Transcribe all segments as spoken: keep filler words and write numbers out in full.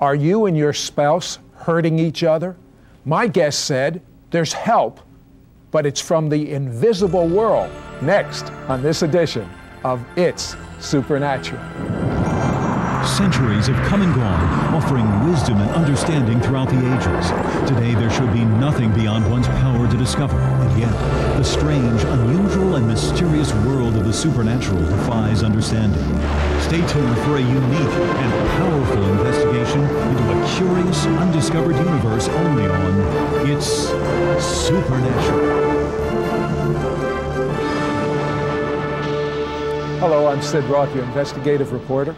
Are you and your spouse hurting each other? My guest said there's help, but it's from the invisible world. Next on this edition of It's Supernatural. Centuries have come and gone, offering wisdom and understanding throughout the ages. Today there should be nothing beyond one's power to discover, and yet the strange, unusual, and mysterious world of the supernatural defies understanding. Stay tuned for a unique and powerful investigation into a curious, undiscovered universe only on It's Supernatural. Hello, I'm Sid Roth, your investigative reporter.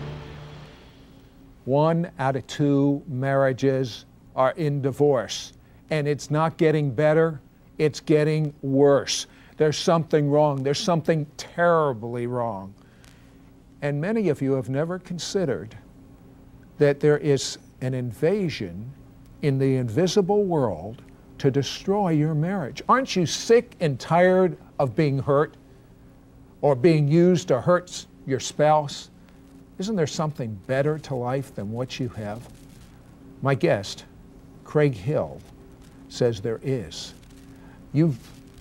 One out of two marriages are in divorce, and it's not getting better, it's getting worse. There's something wrong. There's something terribly wrong. And many of you have never considered that there is an invasion in the invisible world to destroy your marriage. Aren't you sick and tired of being hurt or being used to hurt your spouse? Isn't there something better to life than what you have? My guest, Craig Hill, says there is. You've,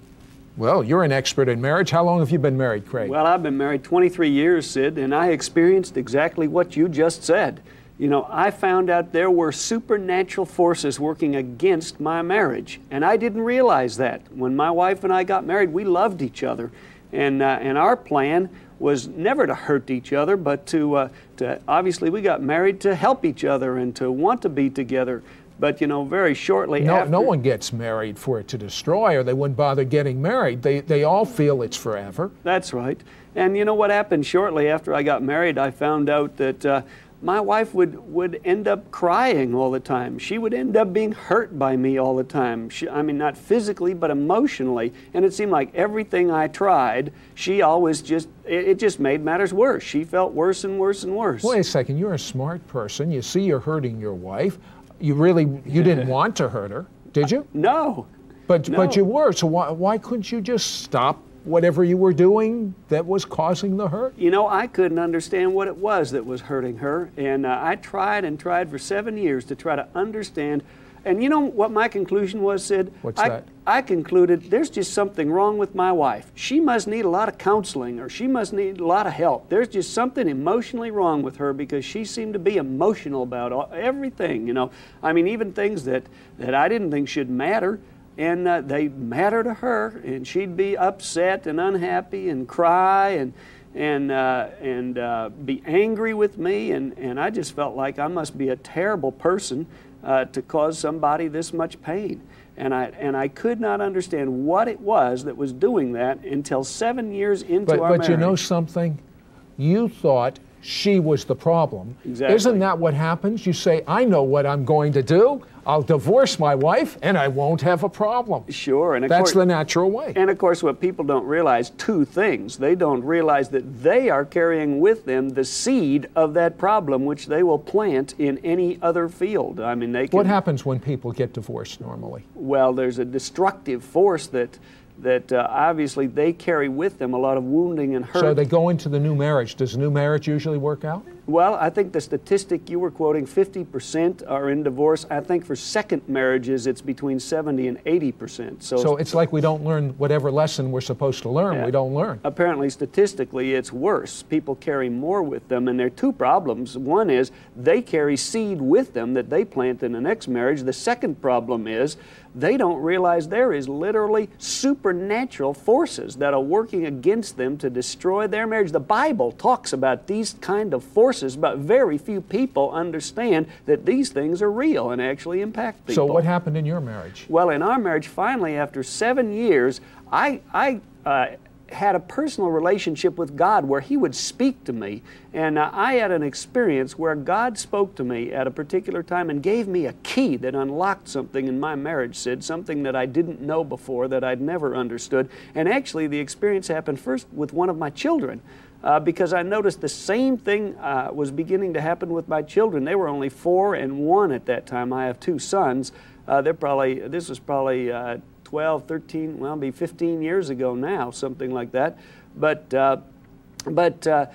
well, you're an expert in marriage. How long have you been married, Craig? Well, I've been married twenty-three years, Sid, and I experienced exactly what you just said. You know, I found out there were supernatural forces working against my marriage, and I didn't realize that. When my wife and I got married, we loved each other, and, uh, and our plan was never to hurt each other, but to, uh, to, obviously we got married to help each other and to want to be together. But, you know, very shortly no, after... No one gets married for it to destroy, or they wouldn't bother getting married. They, they all feel it's forever. That's right. And you know what happened shortly after I got married? I found out that uh, my wife would, would end up crying all the time. She would end up being hurt by me all the time. She, I mean, not physically, but emotionally. And it seemed like everything I tried, she always just, it, it just made matters worse. She felt worse and worse and worse. Wait a second, you're a smart person. You see you're hurting your wife. You really, you didn't want to hurt her, did you? Uh, no. But, no. but you were, so why, why couldn't you just stop whatever you were doing that was causing the hurt? You know, I couldn't understand what it was that was hurting her, and uh, I tried and tried for seven years to try to understand. And you know what my conclusion was, Sid? What's I, that? I concluded there's just something wrong with my wife. She must need a lot of counseling, or she must need a lot of help. There's just something emotionally wrong with her, because she seemed to be emotional about all, everything, you know. I mean, even things that, that I didn't think should matter. And uh, they matter to her, and she'd be upset and unhappy and cry and and uh, and uh, be angry with me, and, and I just felt like I must be a terrible person uh, to cause somebody this much pain. And I and I could not understand what it was that was doing that until seven years into but, our but marriage. But you know something? You thought she was the problem. Exactly. Isn't that what happens? You say, I know what I'm going to do. I'll divorce my wife and I won't have a problem. Sure. And of that's course, the natural way. And of course, what people don't realize, two things. They don't realize that they are carrying with them the seed of that problem, which they will plant in any other field. I mean, they can... What happens when people get divorced normally? Well, there's a destructive force that that uh, obviously they carry with them a lot of wounding and hurt. So they go into the new marriage. Does the new marriage usually work out? Well, I think the statistic you were quoting, fifty percent are in divorce. I think for second marriages, it's between seventy and eighty percent. So, so it's like we don't learn whatever lesson we're supposed to learn, yeah, we don't learn. Apparently, statistically, it's worse. People carry more with them, and there are two problems. One is they carry seed with them that they plant in the next marriage. The second problem is they don't realize there is literally supernatural forces that are working against them to destroy their marriage. The Bible talks about these kind of forces, but very few people understand that these things are real and actually impact people. So what happened in your marriage? Well, in our marriage, finally, after seven years, I, I uh, had a personal relationship with God where He would speak to me. And uh, I had an experience where God spoke to me at a particular time and gave me a key that unlocked something in my marriage, Sid, something that I didn't know before, that I'd never understood. And actually, the experience happened first with one of my children. Uh, because I noticed the same thing uh, was beginning to happen with my children. They were only four and one at that time. I have two sons. Uh, they're probably, this was probably uh, twelve, thirteen, well, maybe fifteen years ago now, something like that. But, uh, but uh,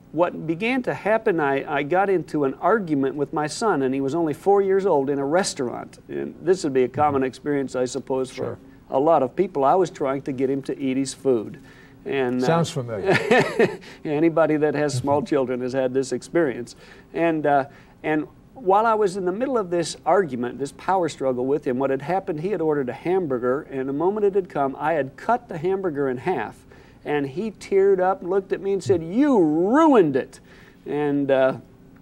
what began to happen, I, I got into an argument with my son, and he was only four years old, in a restaurant. And this would be a common experience, I suppose, for Sure. a lot of people. I was trying to get him to eat his food. And, Sounds uh, familiar. Anybody that has small children has had this experience. And, uh, and while I was in the middle of this argument, this power struggle with him, what had happened, he had ordered a hamburger, and the moment it had come, I had cut the hamburger in half. And he teared up, looked at me and said, "You ruined it." And, uh,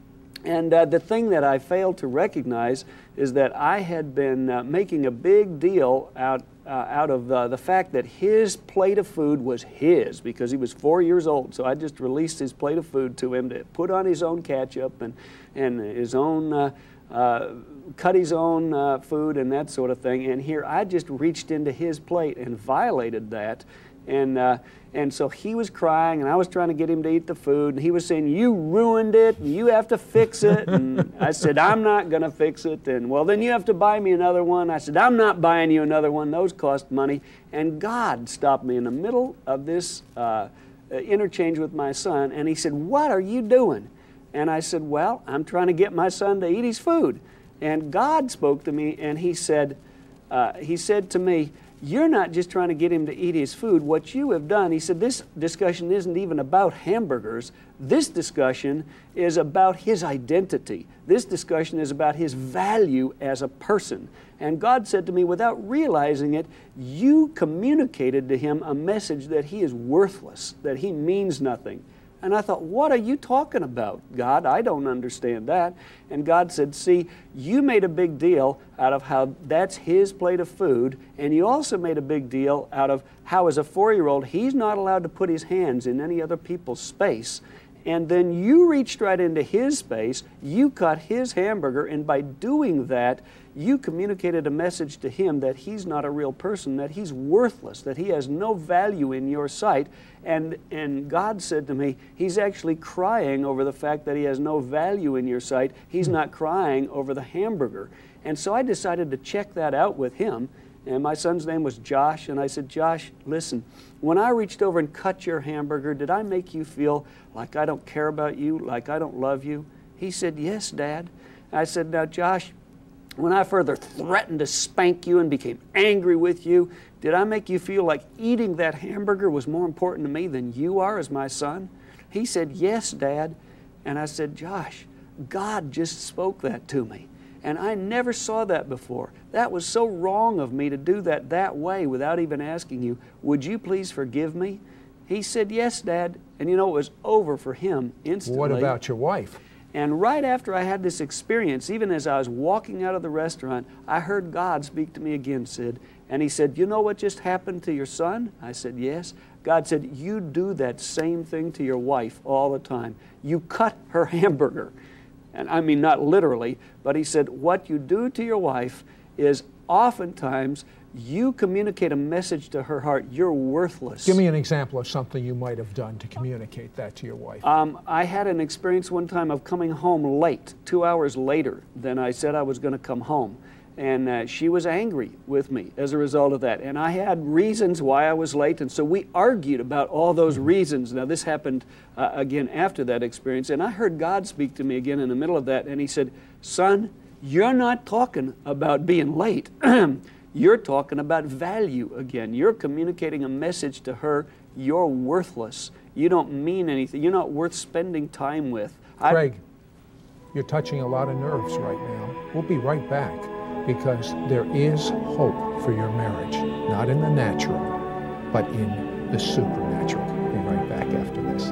and uh, the thing that I failed to recognize is that I had been uh, making a big deal out, uh, out of uh, the fact that his plate of food was his, because he was four years old. So I just released his plate of food to him to put on his own ketchup and, and his own, uh, uh, cut his own uh, food and that sort of thing. And here I just reached into his plate and violated that. And, uh, and so he was crying, and I was trying to get him to eat the food, and he was saying, "You ruined it, and you have to fix it." And I said, "I'm not going to fix it." And, "Well, then you have to buy me another one." I said, "I'm not buying you another one. Those cost money." And God stopped me in the middle of this uh, interchange with my son, and he said, "What are you doing?" And I said, "Well, I'm trying to get my son to eat his food." And God spoke to me, and he said, uh, he said to me, "You're not just trying to get him to eat his food. What you have done," he said, "this discussion isn't even about hamburgers. This discussion is about his identity. This discussion is about his value as a person." And God said to me, without realizing it, "You communicated to him a message that he is worthless, that he means nothing." And I thought, "What are you talking about, God? I don't understand that." And God said, "See, you made a big deal out of how that's his plate of food, and you also made a big deal out of how, as a four-year-old, he's not allowed to put his hands in any other people's space. And then you reached right into his space, you cut his hamburger, and by doing that, you communicated a message to him that he's not a real person, that he's worthless, that he has no value in your sight." And, and God said to me, "He's actually crying over the fact that he has no value in your sight. He's not crying over the hamburger." And so I decided to check that out with him. And my son's name was Josh, and I said, "Josh, listen, when I reached over and cut your hamburger, did I make you feel like I don't care about you, like I don't love you?" He said, "Yes, Dad." I said, "Now, Josh, when I further threatened to spank you and became angry with you, did I make you feel like eating that hamburger was more important to me than you are as my son?" He said, "Yes, Dad." And I said, "Josh, God just spoke that to me. And I never saw that before. That was so wrong of me to do that that way without even asking you. Would you please forgive me?" He said, "Yes, Dad." And you know, it was over for him instantly. What about your wife? And right after I had this experience, even as I was walking out of the restaurant, I heard God speak to me again, Sid. And he said, "You know what just happened to your son?" I said, "Yes." God said, "You do that same thing to your wife all the time. You cut her hamburger." And I mean, not literally, but he said, what you do to your wife is oftentimes you communicate a message to her heart, you're worthless. Give me an example of something you might have done to communicate that to your wife. Um, I had an experience one time of coming home late, two hours later than I said I was going to come home. And uh, she was angry with me as a result of that. And I had reasons why I was late, and so we argued about all those reasons. Now, this happened uh, again after that experience, and I heard God speak to me again in the middle of that, and he said, "Son, you're not talking about being late. You're talking about value again. You're communicating a message to her, you're worthless. You don't mean anything. You're not worth spending time with." Craig, you're touching a lot of nerves right now. We'll be right back, because there is hope for your marriage, not in the natural, but in the supernatural. We'll be right back after this.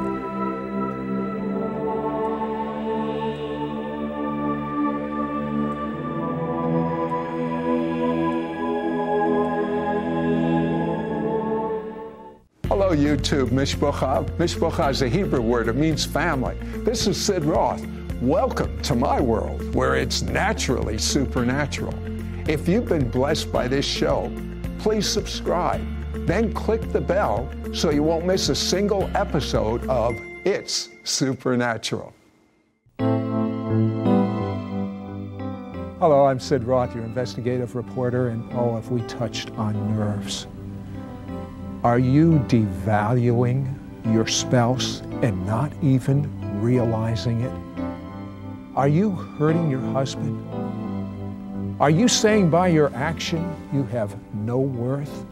Hello, YouTube. Mishpacha. Mishpacha is a Hebrew word. It means family. This is Sid Roth. Welcome to my world, where it's naturally supernatural. If you've been blessed by this show, please subscribe. Then click the bell so you won't miss a single episode of It's Supernatural. Hello, I'm Sid Roth, your investigative reporter, and oh, have we touched on nerves. Are you devaluing your spouse and not even realizing it? Are you hurting your husband? Are you saying by your action you have no worth?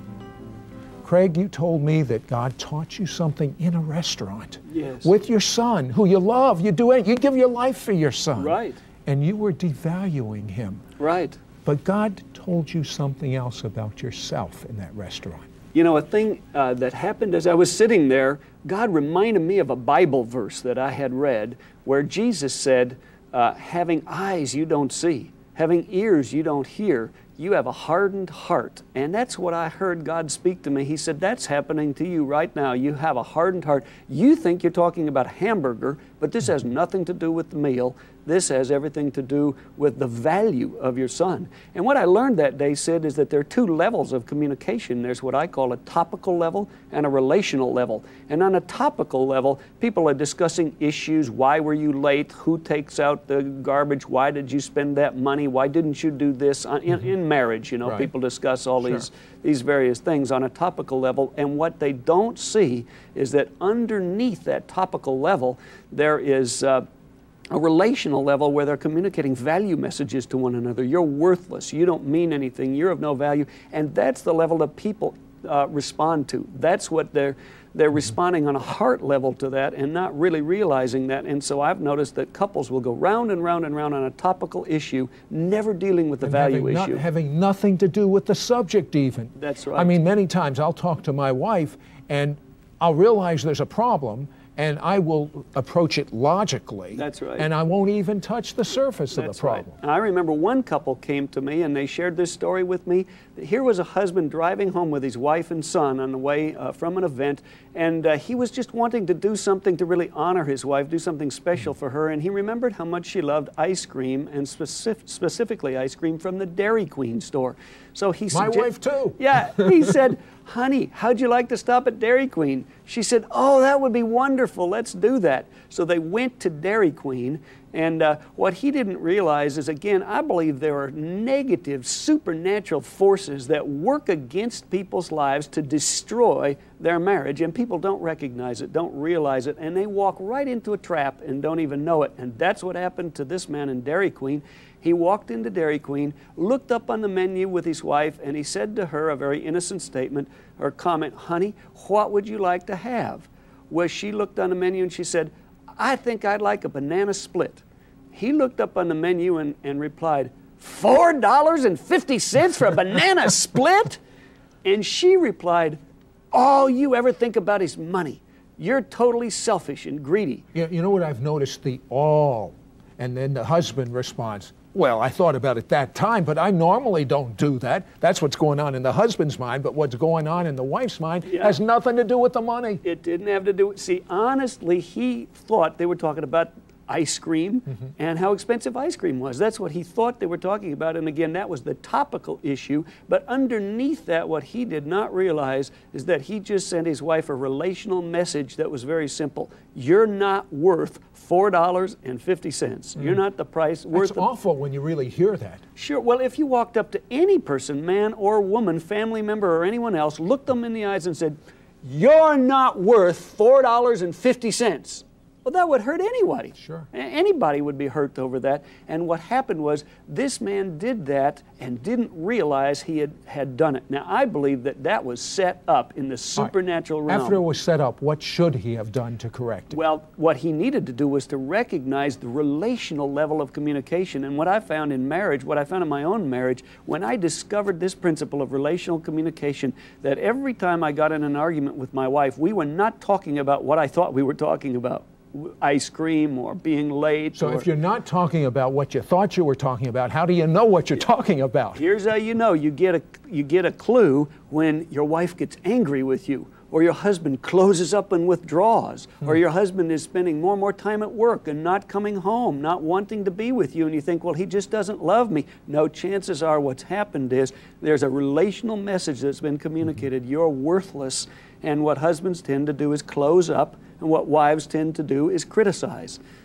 Craig, you told me that God taught you something in a restaurant. Yes. With your son, who you love. You do it. You give your life for your son. Right. And you were devaluing him. Right. But God told you something else about yourself in that restaurant. You know, a thing uh, that happened as I was sitting there, God reminded me of a Bible verse that I had read where Jesus said, uh, having eyes you don't see, having ears you don't hear, you have a hardened heart. And that's what I heard God speak to me. He said, that's happening to you right now. You have a hardened heart. You think you're talking about hamburger, but this has nothing to do with the meal. This has everything to do with the value of your son. And what I learned that day, Sid, is that there are two levels of communication. There's what I call a topical level and a relational level. And on a topical level, people are discussing issues. Why were you late? Who takes out the garbage? Why did you spend that money? Why didn't you do this? In, in marriage, you know, Right. people discuss all Sure. these, these various things on a topical level. And what they don't see is that underneath that topical level, there is uh, a relational level where they're communicating value messages to one another. You're worthless. You don't mean anything. You're of no value. And that's the level that people uh, respond to. That's what they're they're responding on a heart level to that and not really realizing that. And so I've noticed that couples will go round and round and round on a topical issue, never dealing with the And value having not- issue. having nothing to do with the subject even. That's right. I mean, many times I'll talk to my wife and I'll realize there's a problem and I will approach it logically. That's right. And I won't even touch the surface of That's the problem. right. And I remember one couple came to me and they shared this story with me. Here was a husband driving home with his wife and son on the way uh, from an event, and uh, he was just wanting to do something to really honor his wife, do something special for her, and he remembered how much she loved ice cream, and specific, specifically ice cream from the Dairy Queen store. So he My sugge- wife too. Yeah, he said, honey, how'd you like to stop at Dairy Queen? She said, oh, that would be wonderful. Let's do that. So they went to Dairy Queen. And uh, what he didn't realize is, again, I believe there are negative, supernatural forces that work against people's lives to destroy their marriage. And people don't recognize it, don't realize it. And they walk right into a trap and don't even know it. And that's what happened to this man in Dairy Queen. He walked into Dairy Queen, looked up on the menu with his wife, and he said to her a very innocent statement or comment, honey, what would you like to have? Well, she looked on the menu and she said, I think I'd like a banana split. He looked up on the menu and, and replied, four dollars and fifty cents for a banana split? And she replied, all you ever think about is money. You're totally selfish and greedy. You, you know what I've noticed? The all. And then the husband responds, well, I thought about it that time, but I normally don't do that. That's what's going on in the husband's mind, but what's going on in the wife's mind Yeah. has nothing to do with the money. It didn't have to do with, see, honestly, he thought they were talking about ice cream mm-hmm. and how expensive ice cream was. That's what he thought they were talking about. And again, that was the topical issue. But underneath that, what he did not realize is that he just sent his wife a relational message that was very simple. You're not worth four dollars and fifty cents. Mm-hmm. You're not the price worth. That's awful when you really hear that. Sure. Well, if you walked up to any person, man or woman, family member or anyone else, looked them in the eyes and said, you're not worth four dollars and fifty cents. Well, that would hurt anybody. Sure. A- Anybody would be hurt over that. And what happened was this man did that and didn't realize he had, had done it. Now, I believe that that was set up in the supernatural Right. realm. After it was set up, what should he have done to correct it? Well, what he needed to do was to recognize the relational level of communication. And what I found in marriage, what I found in my own marriage, when I discovered this principle of relational communication, that every time I got in an argument with my wife, we were not talking about what I thought we were talking about. Ice cream or being late. So or, if you're not talking about what you thought you were talking about, how do you know what you're talking about? Here's how you know. You get a, you get a clue when your wife gets angry with you, or your husband closes up and withdraws, hmm. or your husband is spending more and more time at work and not coming home, not wanting to be with you, and you think, well, he just doesn't love me. No, chances are what's happened is there's a relational message that's been communicated. Hmm. You're worthless, and what husbands tend to do is close up, and what wives tend to do is criticize.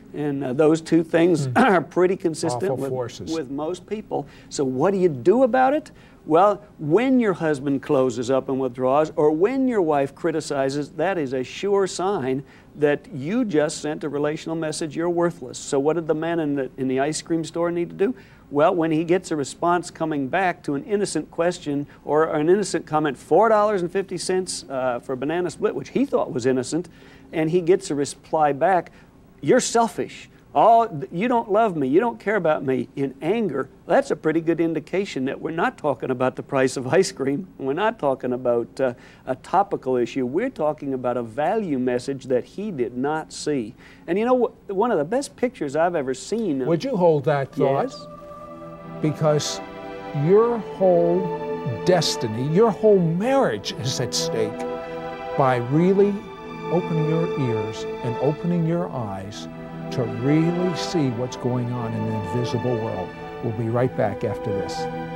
And uh, those two things mm. are pretty consistent with, with most people. So what do you do about it? Well, when your husband closes up and withdraws, or when your wife criticizes, that is a sure sign that you just sent a relational message, you're worthless. So what did the man in the, in the ice cream store need to do? Well, when he gets a response coming back to an innocent question or an innocent comment, four dollars and fifty cents uh, for a banana split, which he thought was innocent, and he gets a reply back, you're selfish. Oh, you don't love me, you don't care about me, in anger, that's a pretty good indication that we're not talking about the price of ice cream. We're not talking about uh, a topical issue. We're talking about a value message that he did not see. And you know, one of the best pictures I've ever seen. Would you hold that thought? Yes. Because your whole destiny, your whole marriage is at stake by really opening your ears and opening your eyes to really see what's going on in the invisible world. We'll be right back after this.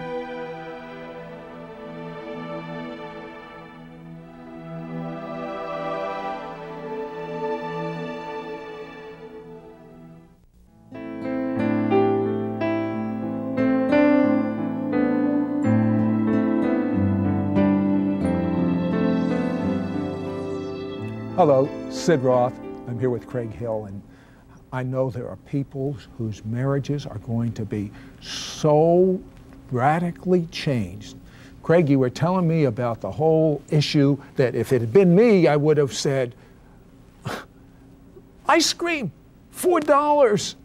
Hello, Sid Roth. I'm here with Craig Hill, and I know there are people whose marriages are going to be so radically changed. Craig, you were telling me about the whole issue that if it had been me, I would have said, ice cream, four dollars.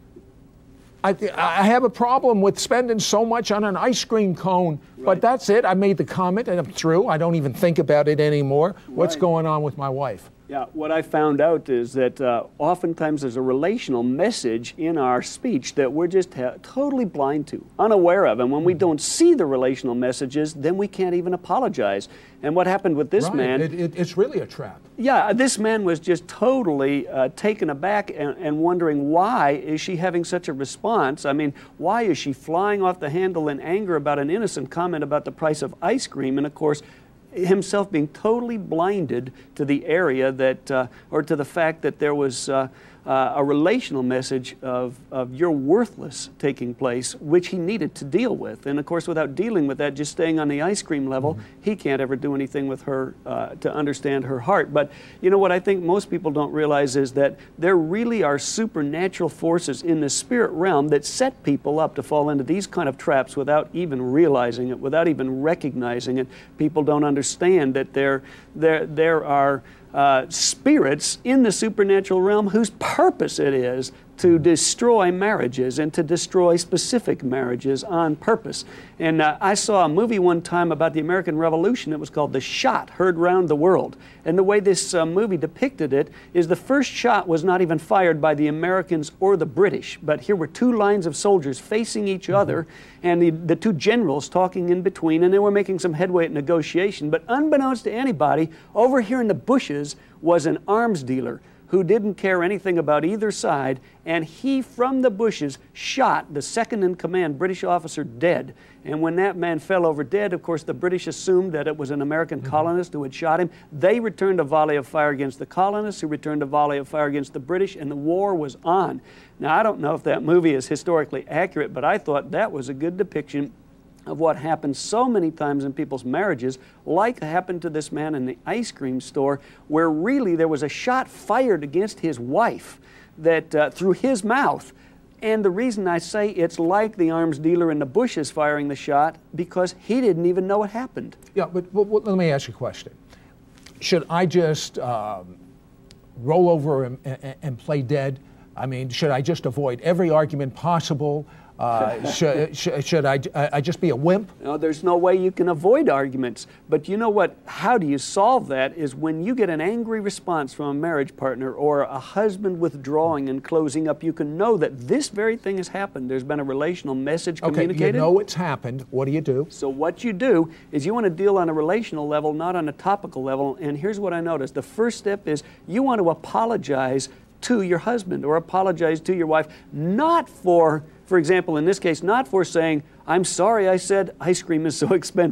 I, I have a problem with spending so much on an ice cream cone, right. But that's it. I made the comment and I'm through. I don't even think about it anymore. Right. What's going on with my wife? Yeah, what I found out is that uh, oftentimes there's a relational message in our speech that we're just ha- totally blind to, unaware of. And when we don't see the relational messages, then we can't even apologize. And what happened with this right. man... It, it, it's really a trap. Yeah, this man was just totally uh, taken aback and, and wondering, why is she having such a response? I mean, why is she flying off the handle in anger about an innocent comment about the price of ice cream? And of course, himself being totally blinded to the area that, uh, or to the fact that there was uh, uh, a relational message of, of you're worthless taking place, which he needed to deal with. And of course, without dealing with that, just staying on the ice cream level, mm-hmm. he can't ever do anything with her uh, to understand her heart. But you know what I think most people don't realize is that there really are supernatural forces in the spirit realm that set people up to fall into these kind of traps without even realizing it, without even recognizing it. People don't understand that there, there, there are Uh, spirits in the supernatural realm whose purpose it is to destroy marriages and to destroy specific marriages on purpose. And uh, I saw a movie one time about the American Revolution. It was called The Shot, Heard Round the World. And the way this uh, movie depicted it is the first shot was not even fired by the Americans or the British, but here were two lines of soldiers facing each mm-hmm. other, and the, the two generals talking in between, and they were making some headway at negotiation. But unbeknownst to anybody, over here in the bushes was an arms dealer who didn't care anything about either side, and he, from the bushes, shot the second-in-command British officer dead. And when that man fell over dead, of course, the British assumed that it was an American mm-hmm. colonist who had shot him. They returned a volley of fire against the colonists, who returned a volley of fire against the British, and the war was on. Now, I don't know if that movie is historically accurate, but I thought that was a good depiction of what happens so many times in people's marriages, like happened to this man in the ice cream store, where really there was a shot fired against his wife that uh, through his mouth. And the reason I say it's like the arms dealer in the bushes firing the shot, because he didn't even know it happened. Yeah, but, but, but let me ask you a question. Should I just um, roll over and, and, and play dead? I mean, should I just avoid every argument possible? Uh, should, should, should I, I just be a wimp? No, there's no way you can avoid arguments. But you know what? How do you solve that is when you get an angry response from a marriage partner or a husband withdrawing and closing up, you can know that this very thing has happened. There's been a relational message communicated. Okay, you know it's happened. What do you do? So what you do is you want to deal on a relational level, not on a topical level. And here's what I noticed. The first step is you want to apologize to your husband or apologize to your wife, not for... For example, in this case, not for saying, I'm sorry I said ice cream is so expensive.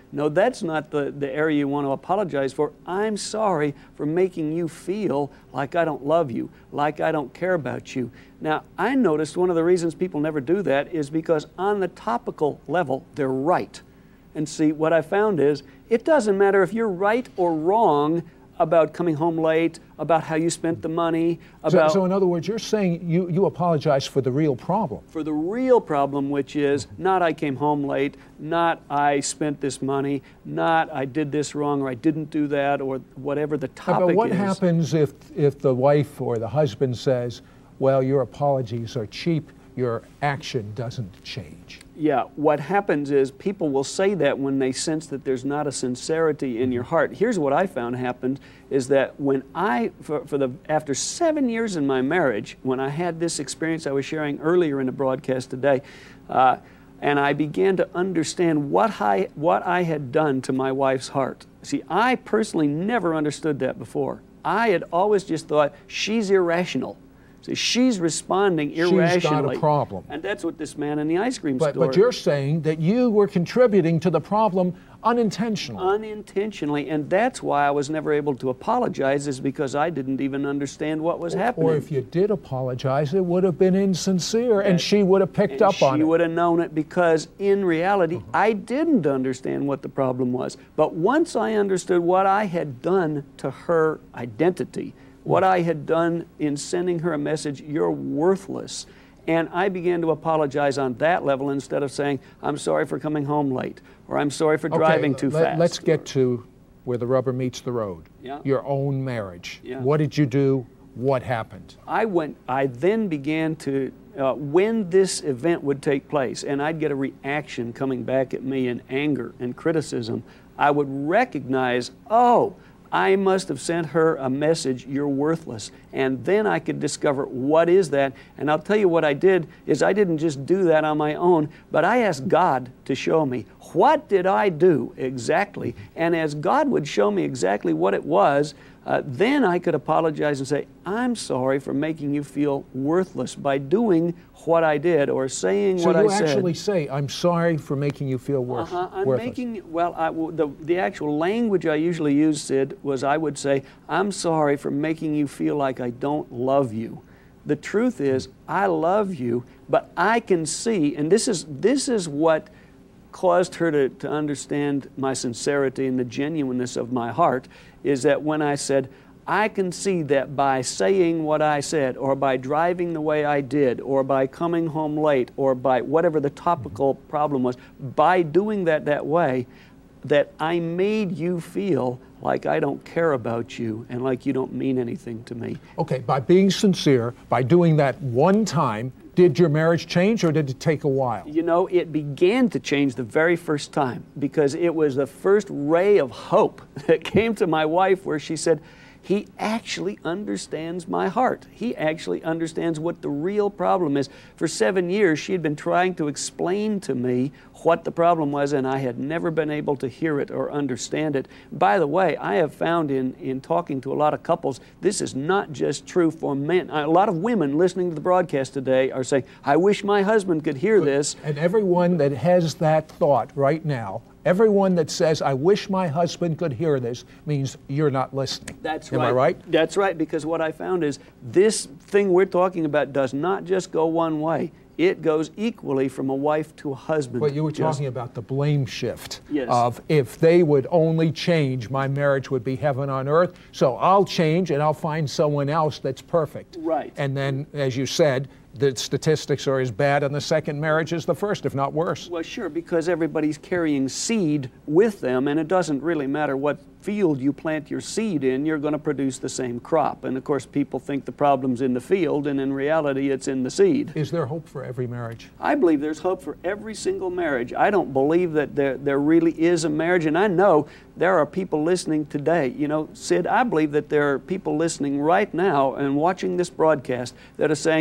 No, that's not the, the area you want to apologize for. I'm sorry for making you feel like I don't love you, like I don't care about you. Now, I noticed one of the reasons people never do that is because on the topical level, they're right. And see, what I found is, it doesn't matter if you're right or wrong about coming home late, about how you spent the money, about... So, so in other words, you're saying you, you apologize for the real problem. For the real problem, which is not I came home late, not I spent this money, not I did this wrong or I didn't do that, or whatever the topic is. But what happens if, if the wife or the husband says, well, your apologies are cheap, your action doesn't change? Yeah, what happens is people will say that when they sense that there's not a sincerity in your heart. Here's what I found happened is that when I, for, for the, after seven years in my marriage, when I had this experience I was sharing earlier in the broadcast today, uh, and I began to understand what I, what I had done to my wife's heart. See, I personally never understood that before. I had always just thought, she's irrational. See, she's responding irrationally. She's got a problem. And that's what this man in the ice cream but, store... But you're saying that you were contributing to the problem unintentionally. Unintentionally, and that's why I was never able to apologize, is because I didn't even understand what was or, happening. Or if you did apologize, it would have been insincere, and, and she would have picked up on it. She would have known it, because in reality, uh-huh. I didn't understand what the problem was. But once I understood what I had done to her identity, what I had done in sending her a message, you're worthless. And I began to apologize on that level instead of saying, I'm sorry for coming home late, or I'm sorry for driving okay, too let, fast. Let's get to where the rubber meets the road. Yeah. Your own marriage. Yeah. What did you do? What happened? I went, I then began to, uh, when this event would take place, and I'd get a reaction coming back at me in anger and criticism, I would recognize, oh, I must have sent her a message, you're worthless. And then I could discover what is that. And I'll tell you what I did is I didn't just do that on my own, but I asked God to show me, what did I do exactly? And as God would show me exactly what it was, uh, then I could apologize and say, I'm sorry for making you feel worthless by doing what I did or saying so what I said. So you actually say, I'm sorry for making you feel worth, uh-huh. I'm worthless. making, well, I, the, the actual language I usually use, Sid, was I would say, I'm sorry for making you feel like I don't love you. The truth is, I love you, but I can see, and this is, this is what caused her to, to understand my sincerity and the genuineness of my heart, is that when I said, I can see that by saying what I said, or by driving the way I did, or by coming home late, or by whatever the topical problem was, by doing that that way, that I made you feel like I don't care about you and like you don't mean anything to me. Okay, by being sincere, by doing that one time, did your marriage change, or did it take a while? You know, it began to change the very first time, because it was the first ray of hope that came to my wife, where she said, he actually understands my heart. He actually understands what the real problem is. For seven years, she had been trying to explain to me what the problem was, and I had never been able to hear it or understand it. By the way, I have found in, in talking to a lot of couples, this is not just true for men. A lot of women listening to the broadcast today are saying, I wish my husband could hear this. And everyone that has that thought right now, everyone that says, I wish my husband could hear this, means you're not listening. That's Am right. I right? That's right, because what I found is this thing we're talking about does not just go one way. It goes equally from a wife to a husband. But you were just, talking about the blame shift. Yes. Of if they would only change, my marriage would be heaven on earth. So I'll change and I'll find someone else that's perfect. Right. And then, as you said, the statistics are as bad on the second marriage as the first, if not worse. Well, sure, because everybody's carrying seed with them, and it doesn't really matter what field you plant your seed in, you're going to produce the same crop. And of course, people think the problem's in the field, and in reality, it's in the seed. Is there hope for every marriage? I believe there's hope for every single marriage. I don't believe that there, there really is a marriage, and I know there are people listening today. You know, Sid, I believe that there are people listening right now and watching this broadcast that are saying,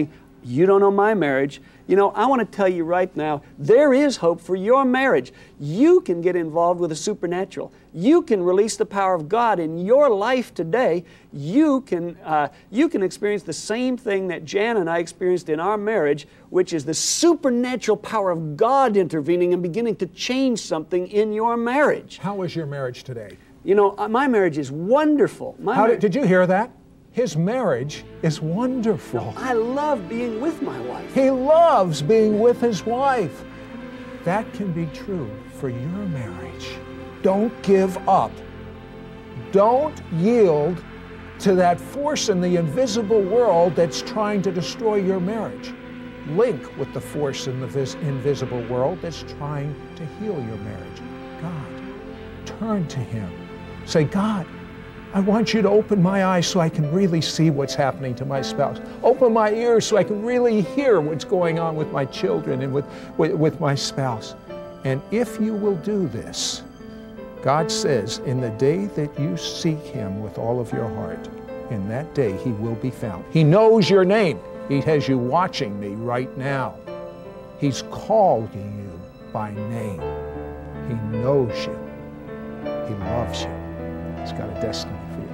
You don't know my marriage. You know, I want to tell you right now, there is hope for your marriage. You can get involved with the supernatural. You can release the power of God in your life today. You can, uh, you can experience the same thing that Jan and I experienced in our marriage, which is the supernatural power of God intervening and beginning to change something in your marriage. How is your marriage today? You know, uh, my marriage is wonderful. My How mar- did, did you hear that? His marriage is wonderful. I love being with my wife. He loves being with his wife. That can be true for your marriage. Don't give up. Don't yield to that force in the invisible world that's trying to destroy your marriage. Link with the force in the vis- invisible world that's trying to heal your marriage. God. Turn to Him. Say, God, I want you to open my eyes so I can really see what's happening to my spouse. Open my ears so I can really hear what's going on with my children and with, with, with my spouse. And if you will do this, God says, in the day that you seek Him with all of your heart, in that day He will be found. He knows your name. He has you watching me right now. He's called you by name. He knows you. He loves you. He's got a destiny for you.